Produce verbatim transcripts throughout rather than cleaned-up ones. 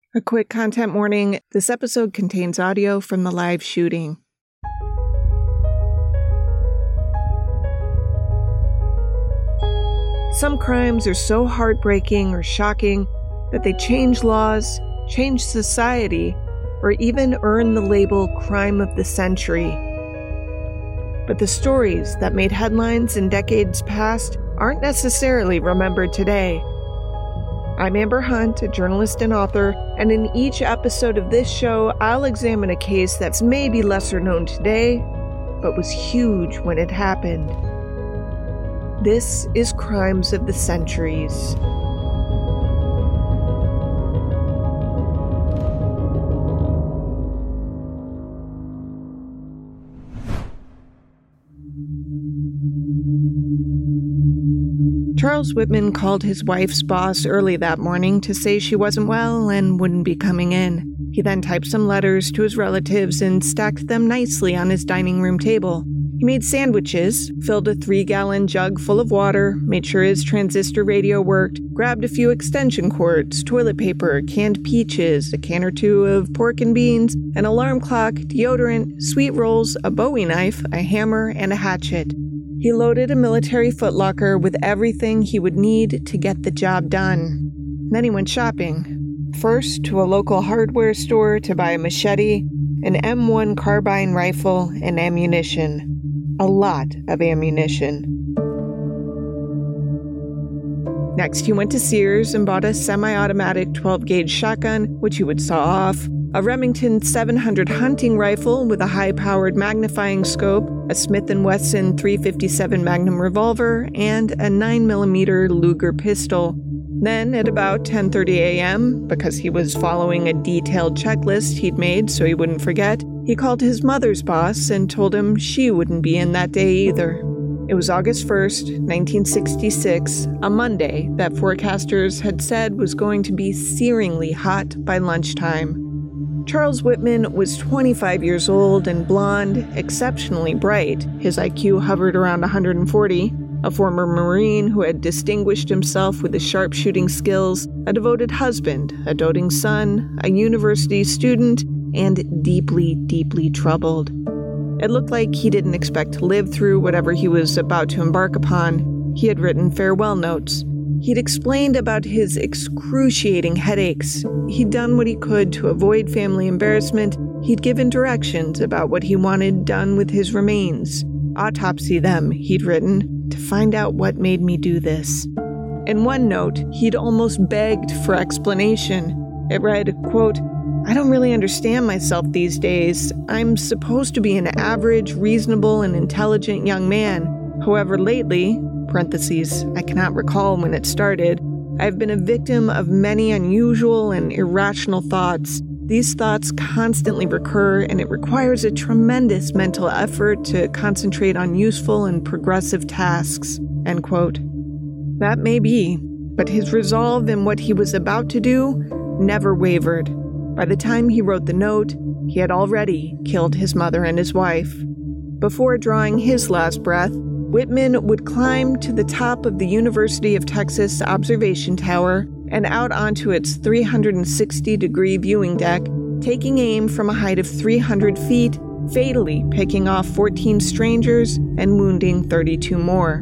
A quick content warning, this episode contains audio from the live shooting. Some crimes are so heartbreaking or shocking that they change laws, change society, or even earn the label crime of the century. But the stories that made headlines in decades past aren't necessarily remembered today. I'm Amber Hunt, a journalist and author, and in each episode of this show, I'll examine a case that's maybe lesser known today, but was huge when it happened. This is Crimes of the Centuries. Charles Whitman called his wife's boss early that morning to say she wasn't well and wouldn't be coming in. He then typed some letters to his relatives and stacked them nicely on his dining room table. He made sandwiches, filled a three-gallon jug full of water, made sure his transistor radio worked, grabbed a few extension cords, toilet paper, canned peaches, a can or two of pork and beans, an alarm clock, deodorant, sweet rolls, a Bowie knife, a hammer, and a hatchet. He loaded a military footlocker with everything he would need to get the job done. Then he went shopping. First to a local hardware store to buy a machete, an M one carbine rifle, and ammunition. A lot of ammunition. Next, he went to Sears and bought a semi-automatic twelve-gauge shotgun, which he would saw off, a Remington seven hundred hunting rifle with a high-powered magnifying scope, a Smith and Wesson three fifty-seven Magnum revolver, and a nine millimeter Luger pistol. Then, at about ten thirty a.m., because he was following a detailed checklist he'd made so he wouldn't forget, he called his mother's boss and told him she wouldn't be in that day either. It was August first, nineteen sixty-six, a Monday that forecasters had said was going to be searingly hot by lunchtime. Charles Whitman was twenty-five years old and blonde, exceptionally bright. His I Q hovered around one hundred forty. A former Marine who had distinguished himself with his sharpshooting skills, a devoted husband, a doting son, a university student, and deeply, deeply troubled. It looked like he didn't expect to live through whatever he was about to embark upon. He had written farewell notes. He'd explained about his excruciating headaches. He'd done what he could to avoid family embarrassment. He'd given directions about what he wanted done with his remains. Autopsy them, he'd written, to find out what made me do this. In one note, he'd almost begged for explanation. It read, quote, "I don't really understand myself these days. I'm supposed to be an average, reasonable, and intelligent young man. However, lately, parentheses, I cannot recall when it started, I've been a victim of many unusual and irrational thoughts. These thoughts constantly recur, and it requires a tremendous mental effort to concentrate on useful and progressive tasks," end quote. That may be, but his resolve in what he was about to do never wavered. By the time he wrote the note, he had already killed his mother and his wife. Before drawing his last breath, Whitman would climb to the top of the University of Texas observation tower and out onto its three hundred sixty degree viewing deck, taking aim from a height of three hundred feet, fatally picking off fourteen strangers and wounding thirty-two more.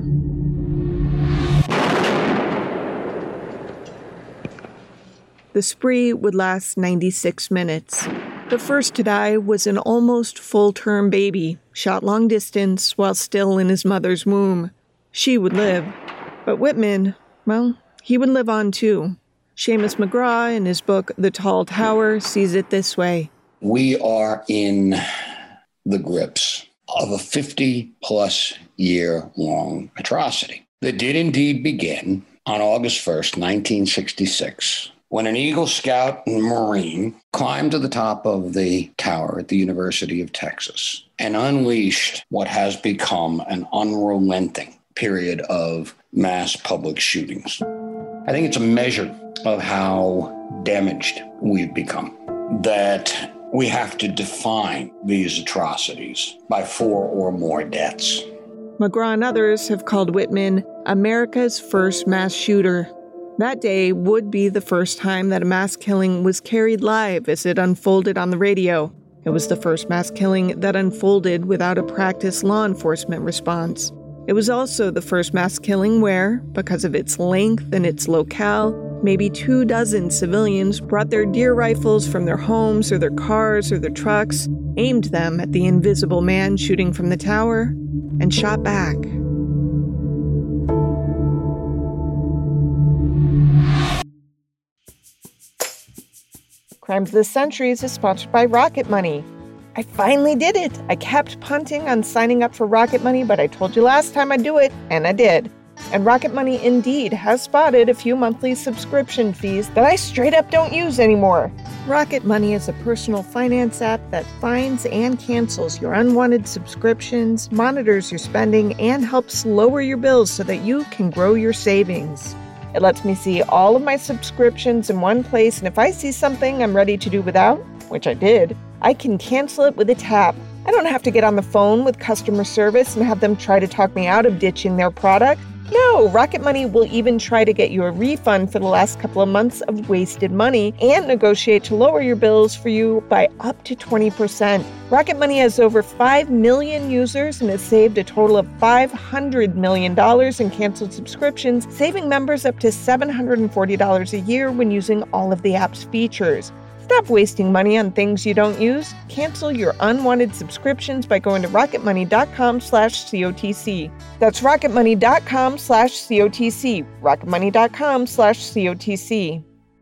The spree would last ninety-six minutes. The first to die was an almost full-term baby, shot long distance while still in his mother's womb. She would live. But Whitman, well, he would live on too. Seamus McGraw, in his book The Tall Tower, sees it this way. We are in the grips of a fifty-plus year long atrocity that did indeed begin on August first, nineteen sixty-six, when an Eagle Scout Marine climbed to the top of the tower at the University of Texas and unleashed what has become an unrelenting period of mass public shootings. I think it's a measure of how damaged we've become, that we have to define these atrocities by four or more deaths. McGraw and others have called Whitman America's first mass shooter. That day would be the first time that a mass killing was carried live as it unfolded on the radio. It was the first mass killing that unfolded without a practiced law enforcement response. It was also the first mass killing where, because of its length and its locale, maybe two dozen civilians brought their deer rifles from their homes or their cars or their trucks, aimed them at the invisible man shooting from the tower, and shot back. Crimes of the Centuries is sponsored by Rocket Money. I finally did it! I kept punting on signing up for Rocket Money, but I told you last time I'd do it, and I did. And Rocket Money indeed has spotted a few monthly subscription fees that I straight up don't use anymore. Rocket Money is a personal finance app that finds and cancels your unwanted subscriptions, monitors your spending, and helps lower your bills so that you can grow your savings. It lets me see all of my subscriptions in one place, and if I see something I'm ready to do without, which I did, I can cancel it with a tap. I don't have to get on the phone with customer service and have them try to talk me out of ditching their product. No, Rocket Money will even try to get you a refund for the last couple of months of wasted money and negotiate to lower your bills for you by up to twenty percent. Rocket Money has over five million users and has saved a total of five hundred million dollars in canceled subscriptions, saving members up to seven hundred forty dollars a year when using all of the app's features. Stop wasting money on things you don't use. Cancel your unwanted subscriptions by going to rocketmoney.com slash COTC. That's rocketmoney.com slash COTC. rocketmoney.com slash COTC.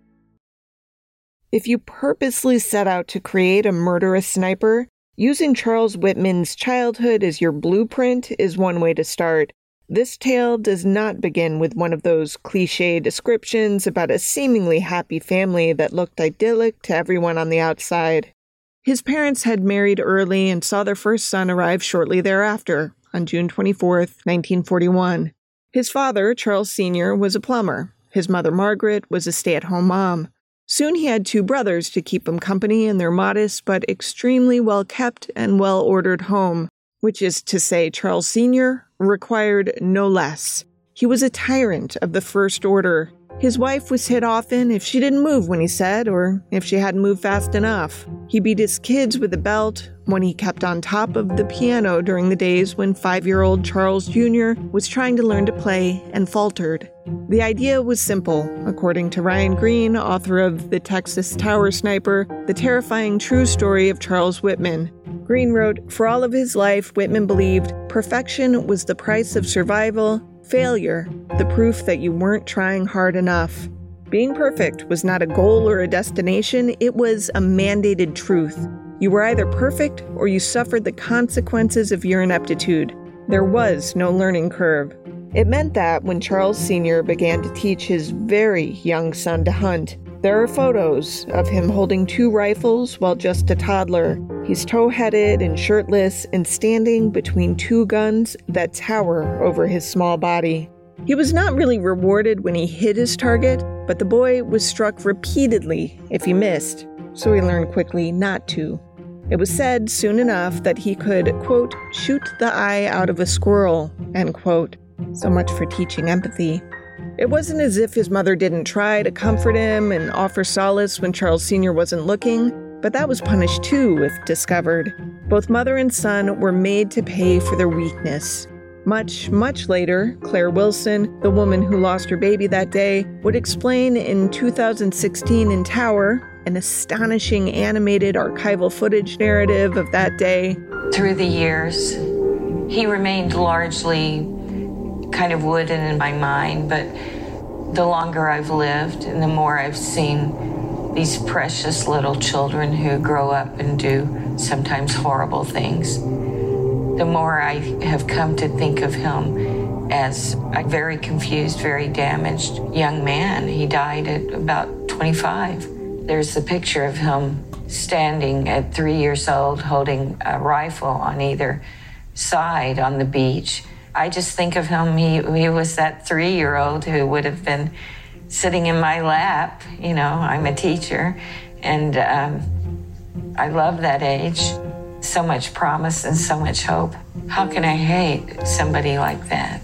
If you purposely set out to create a murderous sniper, using Charles Whitman's childhood as your blueprint is one way to start. This tale does not begin with one of those cliché descriptions about a seemingly happy family that looked idyllic to everyone on the outside. His parents had married early and saw their first son arrive shortly thereafter, on June twenty-fourth, nineteen forty-one. His father, Charles Senior, was a plumber. His mother, Margaret, was a stay-at-home mom. Soon he had two brothers to keep him company in their modest but extremely well-kept and well-ordered home, which is to say Charles Senior required no less. He was a tyrant of the first order. His wife was hit often if she didn't move when he said, or if she hadn't moved fast enough. He beat his kids with a belt when he kept on top of the piano during the days when five-year-old Charles Junior was trying to learn to play and faltered. The idea was simple, according to Ryan Green, author of The Texas Tower Sniper, The Terrifying True Story of Charles Whitman. Green wrote, "For all of his life, Whitman believed perfection was the price of survival, failure, the proof that you weren't trying hard enough. Being perfect was not a goal or a destination, it was a mandated truth. You were either perfect or you suffered the consequences of your ineptitude. There was no learning curve." It meant that when Charles Senior began to teach his very young son to hunt, there are photos of him holding two rifles while just a toddler. He's tow-headed and shirtless and standing between two guns that tower over his small body. He was not really rewarded when he hit his target, but the boy was struck repeatedly if he missed, so he learned quickly not to. It was said soon enough that he could, quote, shoot the eye out of a squirrel, end quote. So much for teaching empathy. It wasn't as if his mother didn't try to comfort him and offer solace when Charles Senior wasn't looking, but that was punished too if discovered. Both mother and son were made to pay for their weakness. Much, much later, Claire Wilson, the woman who lost her baby that day, would explain in two thousand sixteen in Tower, an astonishing animated archival footage narrative of that day. Through the years, he remained largely kind of wooden in my mind, but the longer I've lived and the more I've seen these precious little children who grow up and do sometimes horrible things, the more I have come to think of him as a very confused, very damaged young man. He died at about twenty-five. There's a picture of him standing at three years old holding a rifle on either side on the beach. I just think of him, he, he was that three-year-old who would have been sitting in my lap. You know, I'm a teacher, and um, I love that age. So much promise and so much hope. How can I hate somebody like that?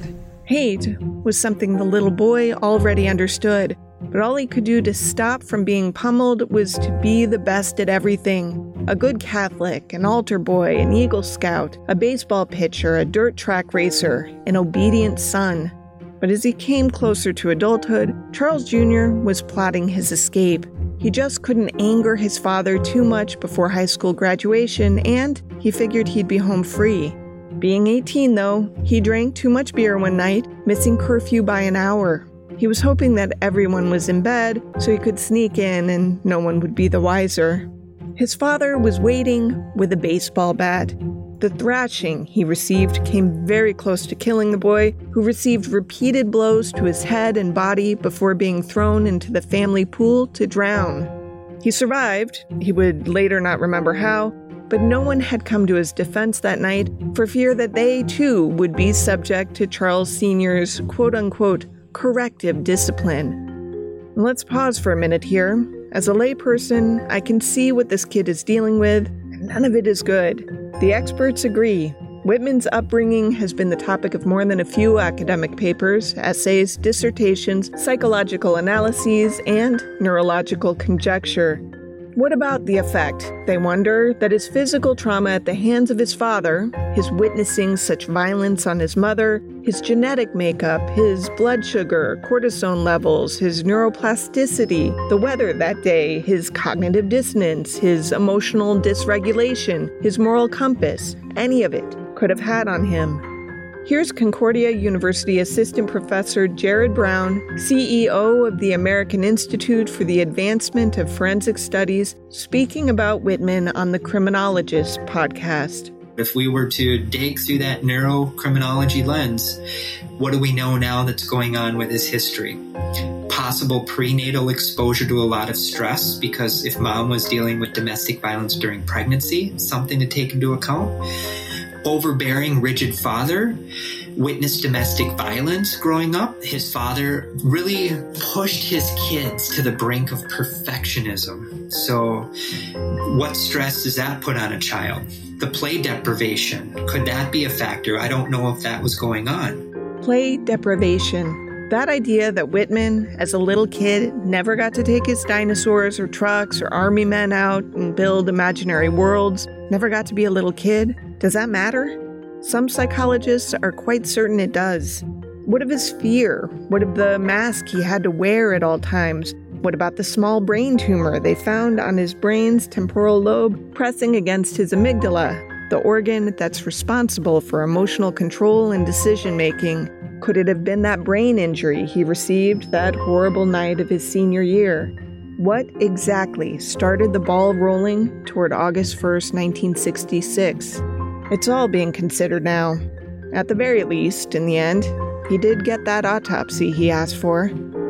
Hate was something the little boy already understood, but all he could do to stop from being pummeled was to be the best at everything. A good Catholic, an altar boy, an Eagle Scout, a baseball pitcher, a dirt track racer, an obedient son. But as he came closer to adulthood, Charles Junior was plotting his escape. He just couldn't anger his father too much before high school graduation, and he figured he'd be home free. Being eighteen, though, he drank too much beer one night, missing curfew by an hour. He was hoping that everyone was in bed so he could sneak in and no one would be the wiser. His father was waiting with a baseball bat. The thrashing he received came very close to killing the boy, who received repeated blows to his head and body before being thrown into the family pool to drown. He survived, he would later not remember how, but no one had come to his defense that night for fear that they too would be subject to Charles Senior's quote-unquote corrective discipline. Let's pause for a minute here. As a layperson, I can see what this kid is dealing with, and none of it is good. The experts agree. Whitman's upbringing has been the topic of more than a few academic papers, essays, dissertations, psychological analyses, and neurological conjecture. What about the effect, they wonder, that his physical trauma at the hands of his father, his witnessing such violence on his mother, his genetic makeup, his blood sugar, cortisone levels, his neuroplasticity, the weather that day, his cognitive dissonance, his emotional dysregulation, his moral compass, any of it could have had on him. Here's Concordia University Assistant Professor Jared Brown, C E O of the American Institute for the Advancement of Forensic Studies, speaking about Whitman on the Criminologist podcast. If we were to dig through that neurocriminology lens, what do we know now that's going on with his history? Possible prenatal exposure to a lot of stress, because if mom was dealing with domestic violence during pregnancy, something to take into account. Overbearing, rigid father, witnessed domestic violence growing up. His father really pushed his kids to the brink of perfectionism. So what stress does that put on a child? The play deprivation, could that be a factor? I don't know if that was going on. Play deprivation. That idea that Whitman, as a little kid, never got to take his dinosaurs or trucks or army men out and build imaginary worlds, never got to be a little kid, does that matter? Some psychologists are quite certain it does. What of his fear? What of the mask he had to wear at all times? What about the small brain tumor they found on his brain's temporal lobe pressing against his amygdala, the organ that's responsible for emotional control and decision-making? Could it have been that brain injury he received that horrible night of his senior year? What exactly started the ball rolling toward August first, nineteen sixty-six? It's all being considered now. At the very least, in the end, he did get that autopsy he asked for.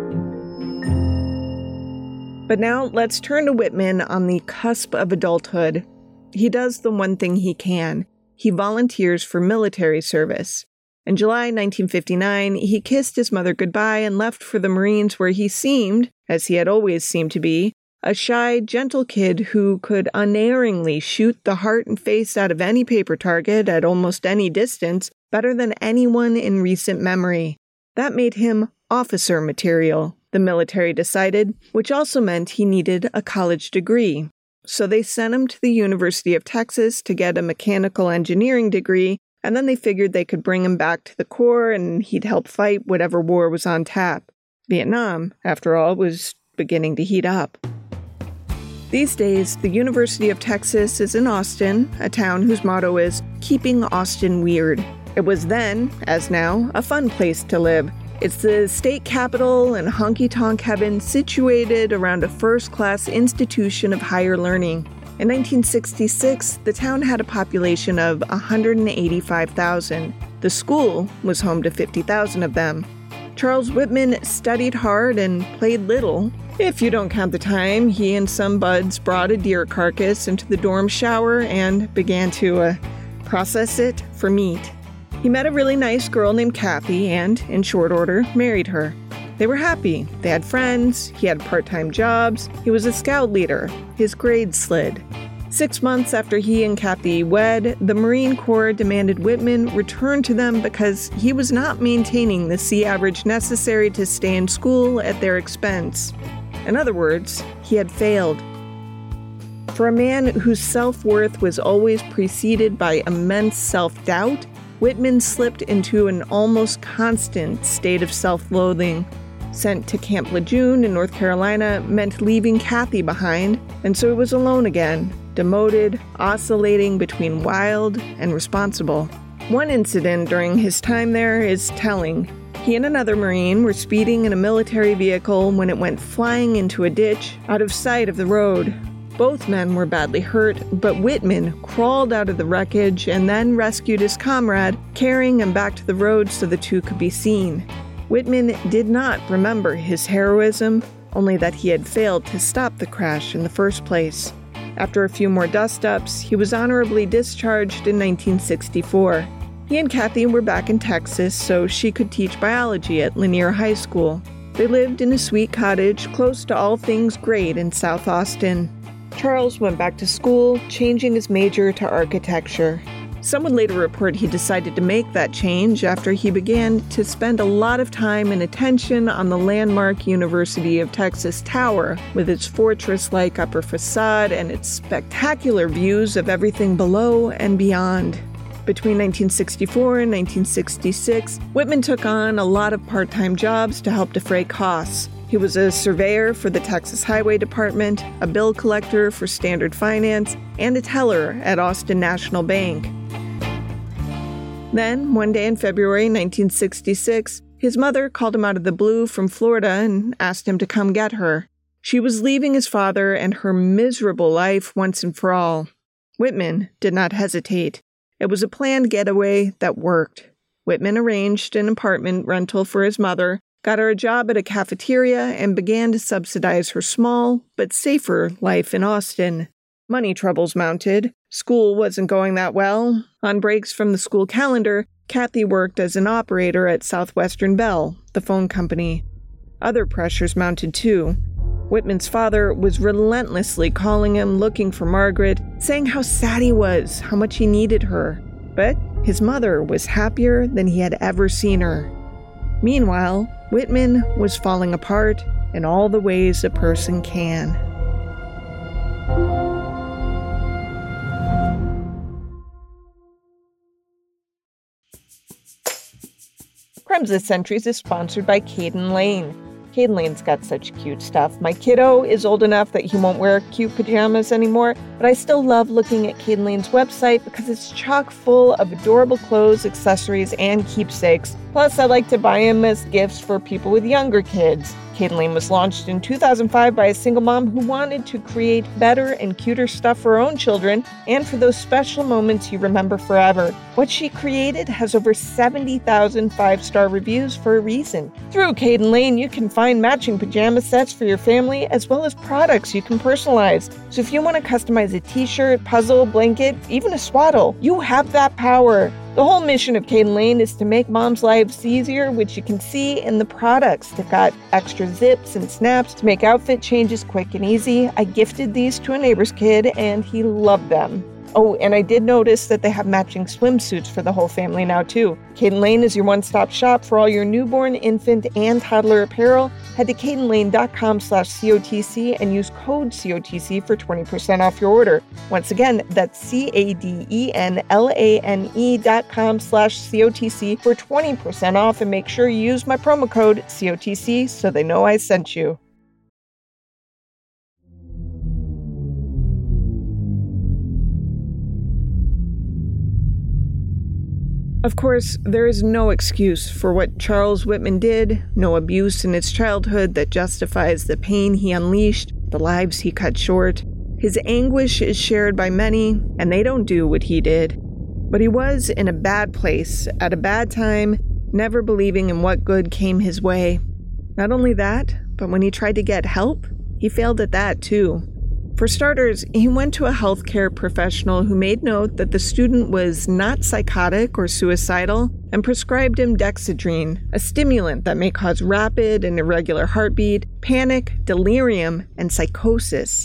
But now let's turn to Whitman on the cusp of adulthood. He does the one thing he can. He volunteers for military service. In July nineteen fifty-nine, he kissed his mother goodbye and left for the Marines, where he seemed, as he had always seemed to be, a shy, gentle kid who could unerringly shoot the heart and face out of any paper target at almost any distance better than anyone in recent memory. That made him officer material, the military decided, which also meant he needed a college degree. So they sent him to the University of Texas to get a mechanical engineering degree, and then they figured they could bring him back to the Corps and he'd help fight whatever war was on tap. Vietnam, after all, was beginning to heat up. These days, the University of Texas is in Austin, a town whose motto is keeping Austin weird. It was then, as now, a fun place to live. It's the state capital and honky-tonk heaven situated around a first-class institution of higher learning. In nineteen sixty-six, the town had a population of one hundred eighty-five thousand. The school was home to fifty thousand of them. Charles Whitman studied hard and played little. If you don't count the time, he and some buds brought a deer carcass into the dorm shower and began to uh, process it for meat. He met a really nice girl named Kathy and, in short order, married her. They were happy. They had friends. He had part-time jobs. He was a scout leader. His grades slid. Six months after he and Kathy wed, the Marine Corps demanded Whitman return to them because he was not maintaining the C average necessary to stay in school at their expense. In other words, he had failed. For a man whose self-worth was always preceded by immense self-doubt, Whitman slipped into an almost constant state of self-loathing. Sent to Camp Lejeune in North Carolina meant leaving Kathy behind, and so he was alone again, demoted, oscillating between wild and responsible. One incident during his time there is telling. He and another Marine were speeding in a military vehicle when it went flying into a ditch out of sight of the road. Both men were badly hurt, but Whitman crawled out of the wreckage and then rescued his comrade, carrying him back to the road so the two could be seen. Whitman did not remember his heroism, only that he had failed to stop the crash in the first place. After a few more dust-ups, he was honorably discharged in nineteen sixty-four. He and Kathy were back in Texas so she could teach biology at Lanier High School. They lived in a sweet cottage close to all things great in South Austin. Charles went back to school, changing his major to architecture. Some would later report he decided to make that change after he began to spend a lot of time and attention on the landmark University of Texas Tower, with its fortress-like upper facade and its spectacular views of everything below and beyond. Between nineteen sixty-four and nineteen sixty-six, Whitman took on a lot of part-time jobs to help defray costs. He was a surveyor for the Texas Highway Department, a bill collector for Standard Finance, and a teller at Austin National Bank. Then, one day in February nineteen sixty-six, his mother called him out of the blue from Florida and asked him to come get her. She was leaving his father and her miserable life once and for all. Whitman did not hesitate. It was a planned getaway that worked. Whitman arranged an apartment rental for his mother, got her a job at a cafeteria, and began to subsidize her small but safer life in Austin. Money troubles mounted. School wasn't going that well. On breaks from the school calendar, Kathy worked as an operator at Southwestern Bell, the phone company. Other pressures mounted too. Whitman's father was relentlessly calling him, looking for Margaret, saying how sad he was, how much he needed her. But his mother was happier than he had ever seen her. Meanwhile, Whitman was falling apart in all the ways a person can. Crimes of Centuries is sponsored by Caden Lane. Caden Lane's got such cute stuff. My kiddo is old enough that he won't wear cute pajamas anymore, but I still love looking at Caden Lane's website because it's chock full of adorable clothes, accessories, and keepsakes. Plus, I like to buy him as gifts for people with younger kids. Caden Lane was launched in two thousand five by a single mom who wanted to create better and cuter stuff for her own children and for those special moments you remember forever. What she created has over seventy thousand five-star reviews for a reason. Through Caden Lane, you can find matching pajama sets for your family as well as products you can personalize. So if you want to customize a t-shirt, puzzle, blanket, even a swaddle, you have that power. The whole mission of Caden Lane is to make moms' lives easier, which you can see in the products. They've got extra zips and snaps to make outfit changes quick and easy. I gifted these to a neighbor's kid, and he loved them. Oh, and I did notice that they have matching swimsuits for the whole family now, too. Caden Lane is your one-stop shop for all your newborn, infant, and toddler apparel. Head to cadenlane.com slash COTC and use code C O T C for twenty percent off your order. Once again, that's C-A-D-E-N-L-A-N-E dot com slash C-O-T-C for twenty percent off, and make sure you use my promo code C O T C so they know I sent you. Of course, there is no excuse for what Charles Whitman did, no abuse in his childhood that justifies the pain he unleashed, the lives he cut short. His anguish is shared by many, and they don't do what he did. But he was in a bad place, at a bad time, never believing in what good came his way. Not only that, but when he tried to get help, he failed at that too. For starters, he went to a healthcare professional who made note that the student was not psychotic or suicidal and prescribed him Dexedrine, a stimulant that may cause rapid and irregular heartbeat, panic, delirium, and psychosis.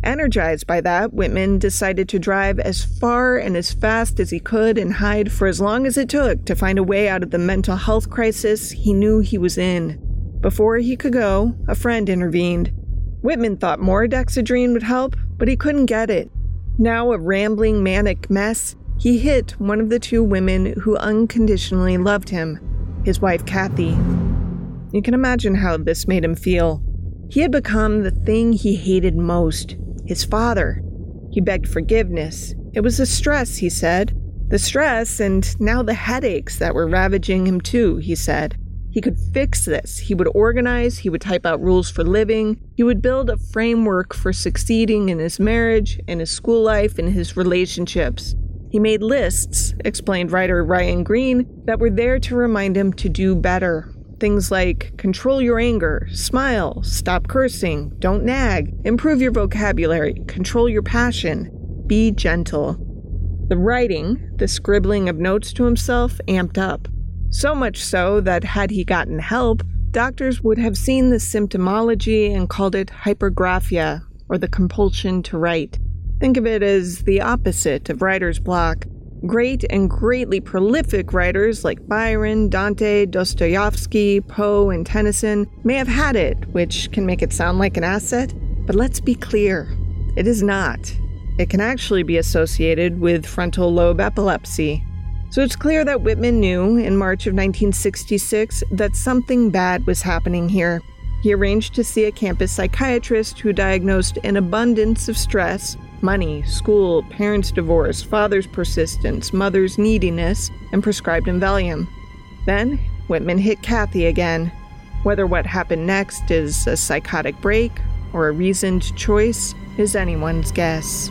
Energized by that, Whitman decided to drive as far and as fast as he could and hide for as long as it took to find a way out of the mental health crisis he knew he was in. Before he could go, a friend intervened. Whitman thought more Dexedrine would help, but he couldn't get it. Now a rambling, manic mess, he hit one of the two women who unconditionally loved him, his wife Kathy. You can imagine how this made him feel. He had become the thing he hated most, his father. He begged forgiveness. It was the stress, he said. The stress and now the headaches that were ravaging him too, he said. He could fix this. He would organize. He would type out rules for living. He would build a framework for succeeding in his marriage, in his school life, in his relationships. He made lists, explained writer Ryan Green, that were there to remind him to do better. Things like control your anger, smile, stop cursing, don't nag, improve your vocabulary, control your passion, be gentle. The writing, the scribbling of notes to himself, amped up. So much so that had he gotten help, doctors would have seen the symptomology and called it hypergraphia, or the compulsion to write. Think of it as the opposite of writer's block. Great and greatly prolific writers like Byron, Dante, Dostoevsky, Poe, and Tennyson may have had it, which can make it sound like an asset, but let's be clear, it is not. It can actually be associated with frontal lobe epilepsy. So it's clear that Whitman knew in March of nineteen sixty-six that something bad was happening here. He arranged to see a campus psychiatrist who diagnosed an abundance of stress, money, school, parents' divorce, father's persistence, mother's neediness, and prescribed him Valium. Then, Whitman hit Kathy again. Whether what happened next is a psychotic break or a reasoned choice is anyone's guess.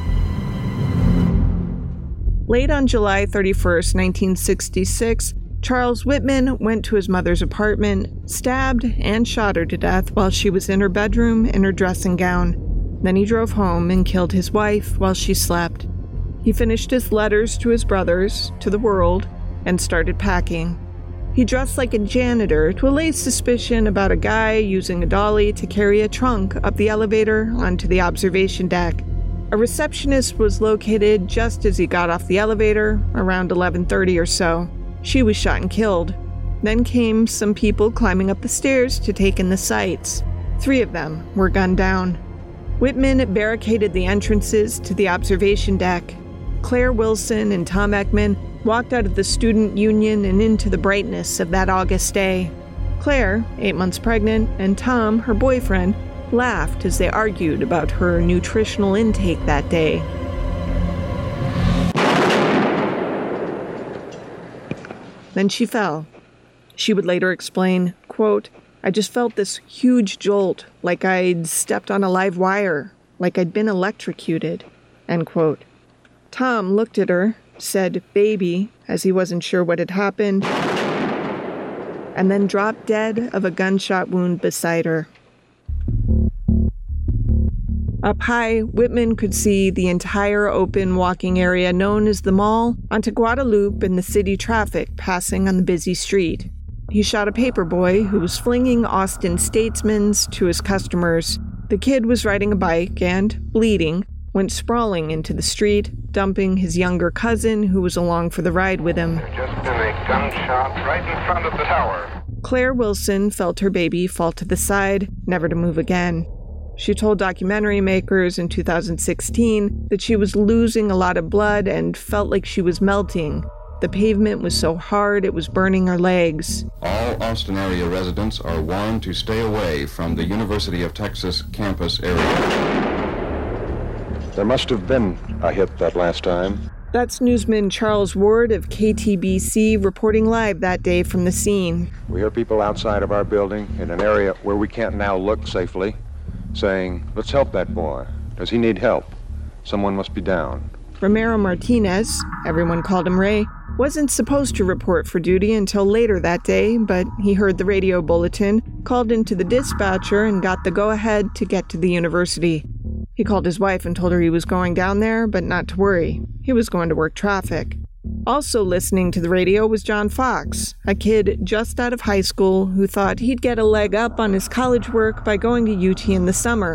Late on July thirty-first, nineteen sixty-six, Charles Whitman went to his mother's apartment, stabbed and shot her to death while she was in her bedroom in her dressing gown. Then he drove home and killed his wife while she slept. He finished his letters to his brothers, to the world, and started packing. He dressed like a janitor to allay suspicion about a guy using a dolly to carry a trunk up the elevator onto the observation deck. A receptionist was located just as he got off the elevator, around eleven thirty or so. She was shot and killed. Then came some people climbing up the stairs to take in the sights. Three of them were gunned down. Whitman barricaded the entrances to the observation deck. Claire Wilson and Tom Ekman walked out of the student union and into the brightness of that August day. Claire, eight months pregnant, and Tom, her boyfriend, laughed as they argued about her nutritional intake that day. Then she fell. She would later explain, quote, I just felt this huge jolt, like I'd stepped on a live wire, like I'd been electrocuted, end quote. Tom looked at her, said baby, as he wasn't sure what had happened, and then dropped dead of a gunshot wound beside her. Up high, Whitman could see the entire open walking area known as the Mall onto Guadalupe and the city traffic passing on the busy street. He shot a paperboy who was flinging Austin statesmans to his customers. The kid was riding a bike and, bleeding, went sprawling into the street, dumping his younger cousin who was along for the ride with him. There's just been a gunshot right in front of the tower. Claire Wilson felt her baby fall to the side, never to move again. She told documentary makers in two thousand sixteen that she was losing a lot of blood and felt like she was melting. The pavement was so hard it was burning her legs. All Austin area residents are warned to stay away from the University of Texas campus area. There must have been a hit that last time. That's newsman Charles Ward of K T B C reporting live that day from the scene. We hear people outside of our building in an area where we can't now look safely, saying, let's help that boy. Does he need help? Someone must be down. Romero Martinez, everyone called him Ray, wasn't supposed to report for duty until later that day, but he heard the radio bulletin, called into the dispatcher, and got the go-ahead to get to the university. He called his wife and told her he was going down there, but not to worry. He was going to work traffic. Also listening to the radio was John Fox, a kid just out of high school who thought he'd get a leg up on his college work by going to U T in the summer.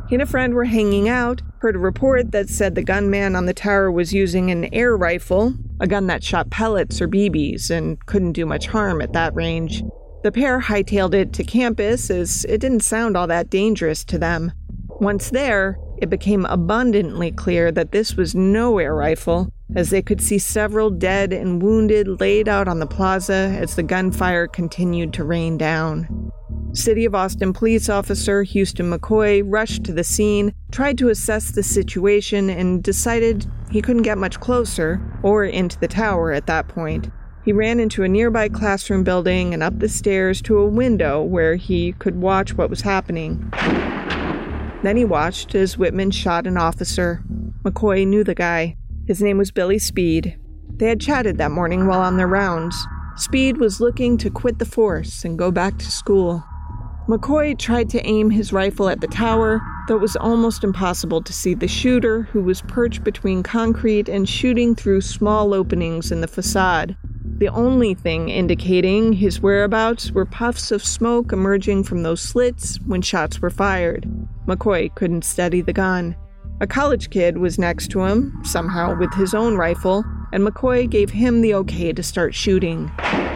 He and a friend were hanging out, heard a report that said the gunman on the tower was using an air rifle, a gun that shot pellets or B Bs and couldn't do much harm at that range. The pair hightailed it to campus as it didn't sound all that dangerous to them. Once there, it became abundantly clear that this was no air rifle, as they could see several dead and wounded laid out on the plaza as the gunfire continued to rain down. City of Austin police officer Houston McCoy rushed to the scene, tried to assess the situation, and decided he couldn't get much closer or into the tower at that point. He ran into a nearby classroom building and up the stairs to a window where he could watch what was happening. Then he watched as Whitman shot an officer. McCoy knew the guy. His name was Billy Speed. They had chatted that morning while on their rounds. Speed was looking to quit the force and go back to school. McCoy tried to aim his rifle at the tower, though it was almost impossible to see the shooter, who was perched between concrete and shooting through small openings in the facade. The only thing indicating his whereabouts were puffs of smoke emerging from those slits when shots were fired. McCoy couldn't steady the gun. A college kid was next to him, somehow with his own rifle, and McCoy gave him the okay to start shooting.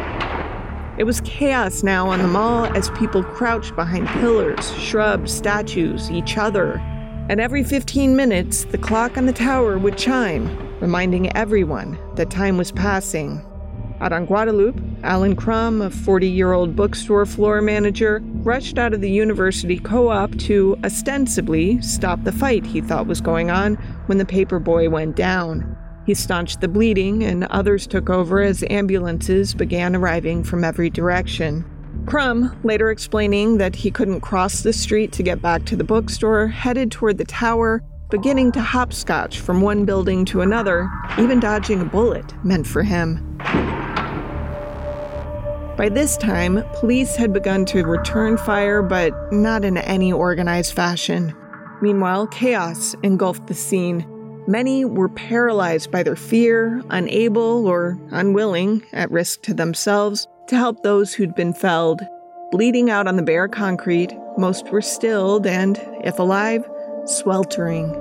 It was chaos now on the mall as people crouched behind pillars, shrubs, statues, each other. And every fifteen minutes, the clock on the tower would chime, reminding everyone that time was passing. Out on Guadalupe, Alan Crum, a forty-year-old bookstore floor manager, rushed out of the university co-op to ostensibly stop the fight he thought was going on when the paper boy went down. He staunched the bleeding, and others took over as ambulances began arriving from every direction. Crum, later explaining that he couldn't cross the street to get back to the bookstore, headed toward the tower, beginning to hopscotch from one building to another, even dodging a bullet meant for him. By this time, police had begun to return fire, but not in any organized fashion. Meanwhile, chaos engulfed the scene. Many were paralyzed by their fear, unable or unwilling, at risk to themselves, to help those who'd been felled. Bleeding out on the bare concrete, most were stilled and, if alive, sweltering.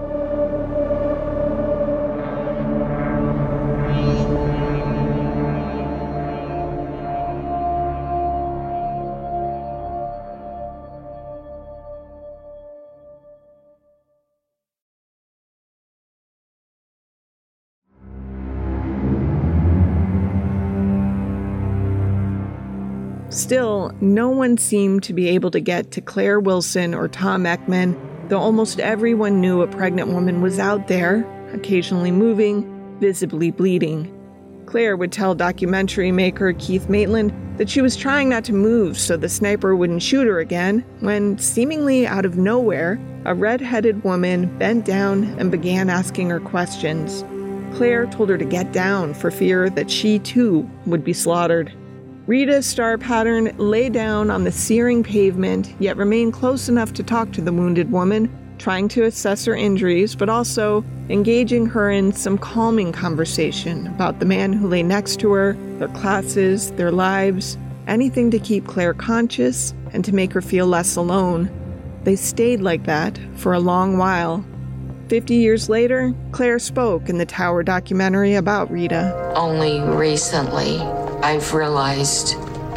Still, no one seemed to be able to get to Claire Wilson or Tom Ekman, though almost everyone knew a pregnant woman was out there, occasionally moving, visibly bleeding. Claire would tell documentary maker Keith Maitland that she was trying not to move so the sniper wouldn't shoot her again, when, seemingly out of nowhere, a red-headed woman bent down and began asking her questions. Claire told her to get down for fear that she, too, would be slaughtered. Rita Star Pattern lay down on the searing pavement, yet remained close enough to talk to the wounded woman, trying to assess her injuries, but also engaging her in some calming conversation about the man who lay next to her, their classes, their lives, anything to keep Claire conscious and to make her feel less alone. They stayed like that for a long while. Fifty years later, Claire spoke in the Tower documentary about Rita. Only recently, I've realized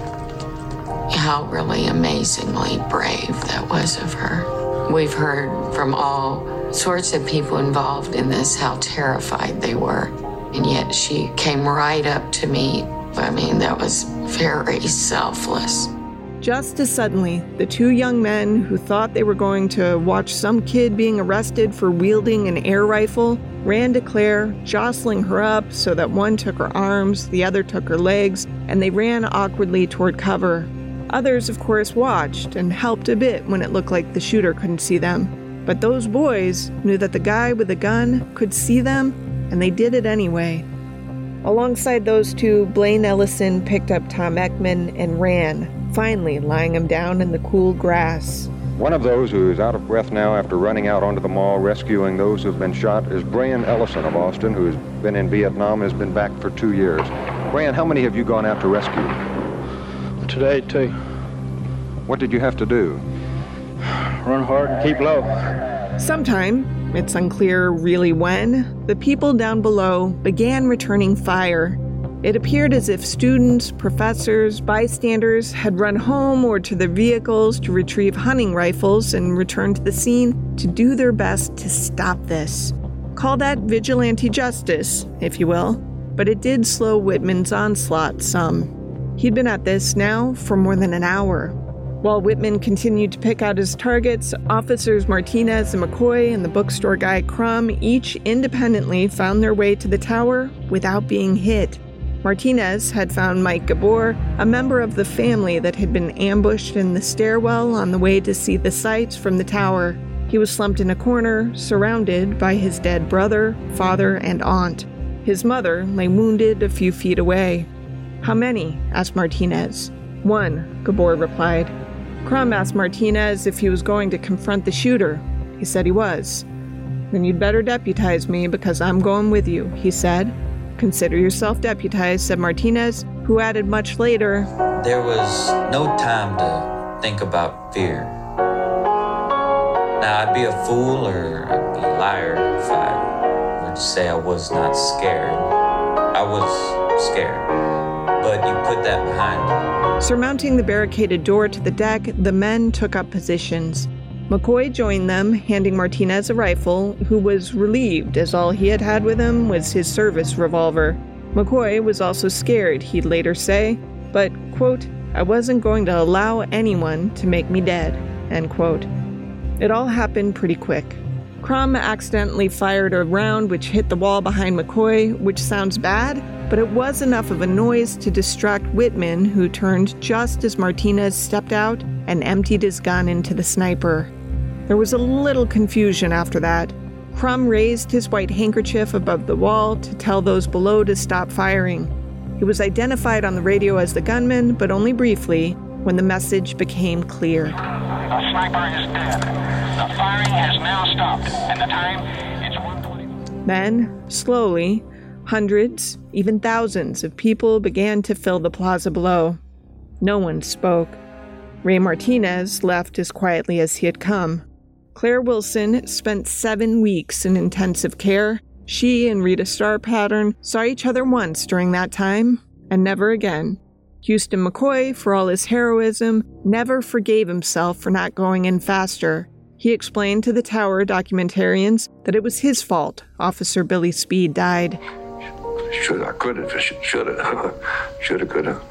how really amazingly brave that was of her. We've heard from all sorts of people involved in this how terrified they were, and yet she came right up to me. I mean, that was very selfless. Just as suddenly, the two young men who thought they were going to watch some kid being arrested for wielding an air rifle ran to Claire, jostling her up so that one took her arms, the other took her legs, and they ran awkwardly toward cover. Others, of course, watched and helped a bit when it looked like the shooter couldn't see them. But those boys knew that the guy with the gun could see them, and they did it anyway. Alongside those two, Blaine Ellison picked up Tom Ekman and ran, finally lying him down in the cool grass. One of those who is out of breath now after running out onto the mall rescuing those who've been shot is Brian Ellison of Austin, who's been in Vietnam and has been back for two years. Brian, how many have you gone out to rescue? Today, two. What did you have to do? run hard and keep low. Sometime, it's unclear really when, the people down below began returning fire. It appeared as if students, professors, bystanders had run home or to their vehicles to retrieve hunting rifles and return to the scene to do their best to stop this. Call that vigilante justice, if you will, but it did slow Whitman's onslaught some. He'd been at this now for more than an hour. While Whitman continued to pick out his targets, officers Martinez and McCoy and the bookstore guy Crum each independently found their way to the tower without being hit. Martinez had found Mike Gabor, a member of the family that had been ambushed in the stairwell on the way to see the sights from the tower. He was slumped in a corner, surrounded by his dead brother, father, and aunt. His mother lay wounded a few feet away. "How many?" asked Martinez. "One," Gabor replied. Crum asked Martinez if he was going to confront the shooter. He said he was. "Then you'd better deputize me because I'm going with you," he said. "Consider yourself deputized," said Martinez, who added much later, "There was no time to think about fear. Now, I'd be a fool or I'd be a liar if I were to say I was not scared. I was scared, but you put that behind you." Surmounting the barricaded door to the deck, the men took up positions. McCoy joined them, handing Martinez a rifle, who was relieved as all he had had with him was his service revolver. McCoy was also scared, he'd later say, but, quote, "I wasn't going to allow anyone to make me dead," end quote. It all happened pretty quick. Crum accidentally fired a round which hit the wall behind McCoy, which sounds bad, but it was enough of a noise to distract Whitman, who turned just as Martinez stepped out and emptied his gun into the sniper. There was a little confusion after that. Crum raised his white handkerchief above the wall to tell those below to stop firing. He was identified on the radio as the gunman, but only briefly, when the message became clear. The sniper is dead. The firing has now stopped, and the time is one twenty. Then, slowly, hundreds, even thousands of people began to fill the plaza below. No one spoke. Ray Martinez left as quietly as he had come. Claire Wilson spent seven weeks in intensive care. She and Rita Star Pattern saw each other once during that time, and never again. Houston McCoy, for all his heroism, never forgave himself for not going in faster. He explained to the Tower documentarians that it was his fault Officer Billy Speed died. Should I could have, should have, should have, could have,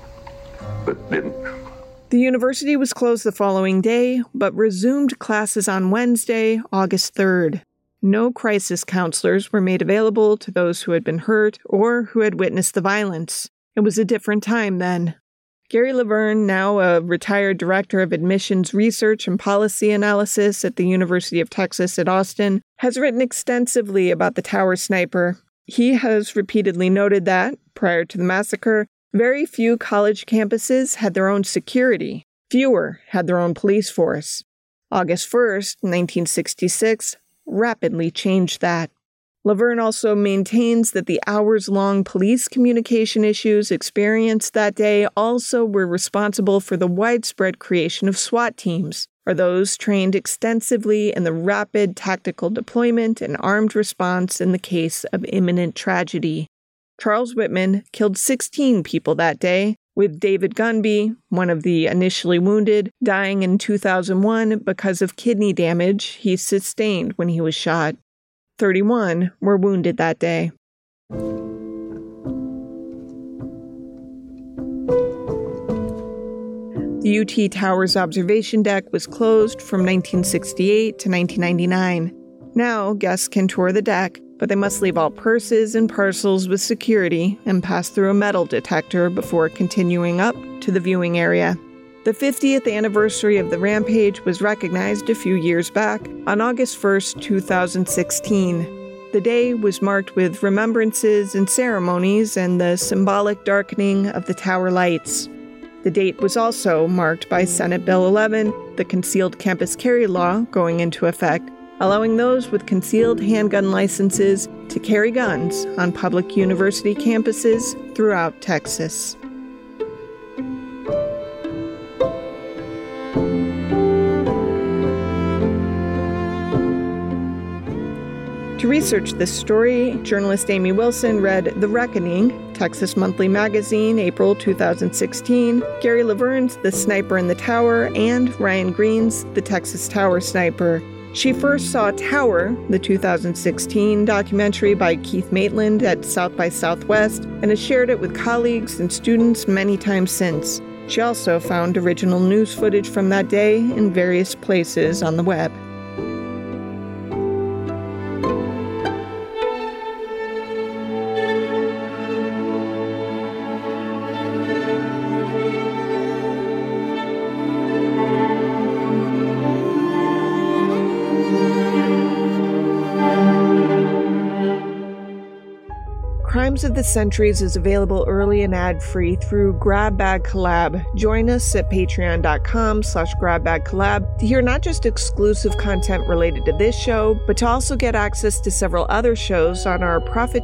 but didn't. The university was closed the following day, but resumed classes on Wednesday, August third. No crisis counselors were made available to those who had been hurt or who had witnessed the violence. It was a different time then. Gary Laverne, now a retired director of admissions research and policy analysis at the University of Texas at Austin, has written extensively about the Tower sniper. He has repeatedly noted that, prior to the massacre, very few college campuses had their own security. Fewer had their own police force. August first, nineteen sixty-six, rapidly changed that. Laverne also maintains that the hours-long police communication issues experienced that day also were responsible for the widespread creation of SWAT teams, or those trained extensively in the rapid tactical deployment and armed response in the case of imminent tragedy. Charles Whitman killed sixteen people that day, with David Gunby, one of the initially wounded, dying in two thousand one because of kidney damage he sustained when he was shot. thirty-one were wounded that day. The U T Tower's observation deck was closed from nineteen sixty-eight to nineteen ninety-nine. Now, guests can tour the deck, but they must leave all purses and parcels with security and pass through a metal detector before continuing up to the viewing area. The fiftieth anniversary of the rampage was recognized a few years back on August first, two thousand sixteen. The day was marked with remembrances and ceremonies and the symbolic darkening of the tower lights. The date was also marked by Senate Bill eleven, the Concealed Campus Carry Law, going into effect, allowing those with concealed handgun licenses to carry guns on public university campuses throughout Texas. research this story, journalist Amy Wilson read The Reckoning, Texas Monthly Magazine, April two thousand sixteen, Gary Laverne's The Sniper in the Tower, and Ryan Green's The Texas Tower Sniper. She first saw Tower, the two thousand sixteen documentary by Keith Maitland at South by Southwest, and has shared it with colleagues and students many times since. She also found original news footage from that day in various places on the web. Crimes of the Centuries is available early and ad-free through Grab Bag Collab. Join us at patreon.com slash grabbagcollab to hear not just exclusive content related to this show, but to also get access to several other shows on our profit